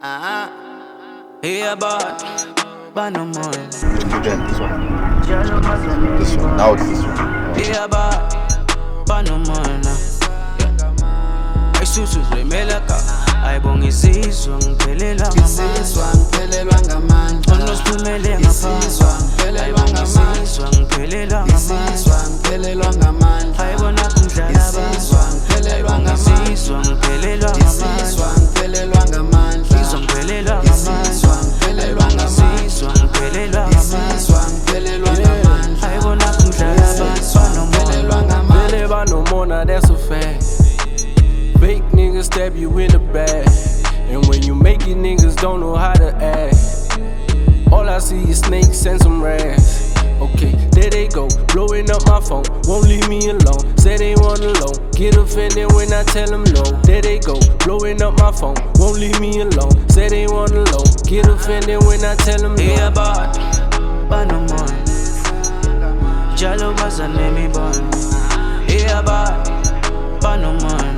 Yeah, but no more. Again, this one. This one. Now it's this one. Yeah, but no more now. Isusu remelaka ayibonga isizwa ngiphelelwa ngamandla onosiphumelele ngaphansi ayibonga isizwa ngiphelelwa ngamandla ayibona kumdlala ayibonga isizwa ngiphelelwa ngamandla isizwa ngiphelelwa ngamandla ayibona kumdlala banomona, that's a fact. Fake niggas stab you in the back, and when you make it, niggas don't know how to act. All I see is snakes and some rats. Okay, there they go, blowing up my phone, won't leave me alone. Say they want a low, get offended when I tell them low. There they go, blowing up my phone, won't leave me alone. Say they want a low, get offended when I tell them low. Yeah, but no more. Jalo bazane mi bon. Yeah, but no more.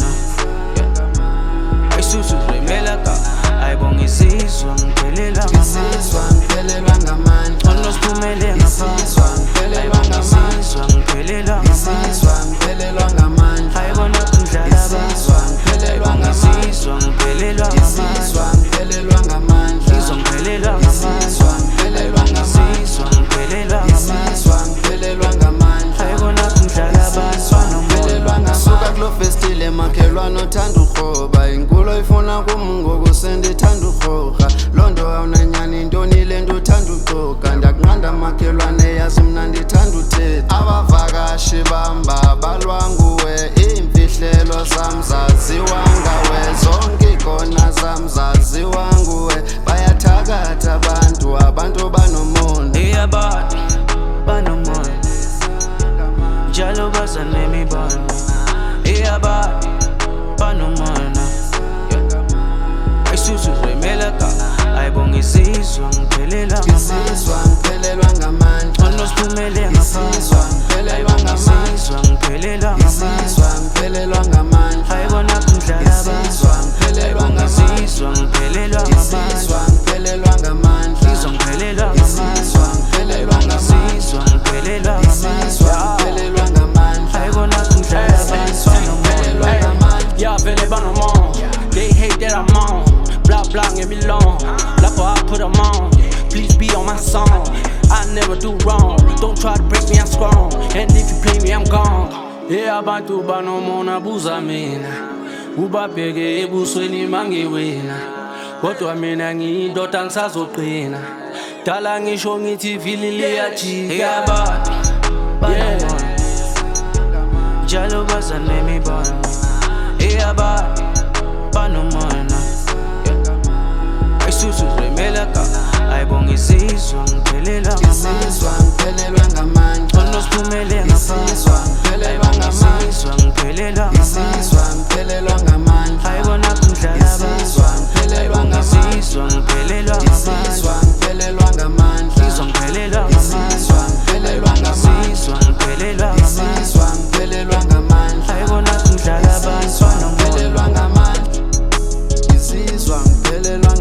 Isusu remelaka ayibonga isizwa ngiphelelwa ngamandla onosiphumelele ngaphansi ayibonga isizwa ngiphelelwa ngamandla ayibona kumdlala ayibonga isizwa ngiphelelwa ngamandla isizwa ngiphelelwa ayibonga isizwa ngiphelelwa ngamandla ayibona kumdlala abantwana suka kulo festile makhelwane othanda ukroba inkulu ifuna kum ngoku sendithanda ukroga loo nto awunanyani intoni le nto uthanda ucoka ndakunqanda makhelwane yazi mna ndithanda uthetha abavakashi bamba balwa nguwe iimfihlelo zam zaziwa ngawe zonke iikona zam zaziwa nguwe bayathakatha abantu banomonde yeah banomonde njalo bazane mibona yeah banomonde Isusu remelaka ayibonga isizwa ngiphelelwa ngamandla onosiphumelele ngaphansi ayibonga isizwa ngiphelelwa ngamandla ayibona kumdlala ayibonga isizwa ngiphelelwa ngamandla isizwa ngiphelelwa ayibonga isizwa ngiphelelwa ngamandla ayibona kumdlala abantwana Yeah, vele banomona, they hate that I'm on. Blah blah, get me long. Like I put them on. Please be on my song. I never do wrong. Don't try to break me, I'm strong. And if you play me, I'm gone. Yeah, abantu banomona buza mina. Ubabheke ebusweni mangewena. Kodwa mina ngiyindoda ngisazoqina. Dala ngisho ngithi vili liyajika. yeah njalo bazane mibona yeah banomona Isusu remelaka ayibonga isizwa ngiphelelwa ngamandla onosiphumelele ngaphansi ayibonga isizwa ngiphelelwa ngamandla ayibona kumdlala ayibonga isizwa ngiphelelwa ngamandla isizwa ngiphelelwa ayibonga isizwa ngiphelelwa ngamandla ayibona kumdlala abantwana ngamandla isizwa ngiphelelwa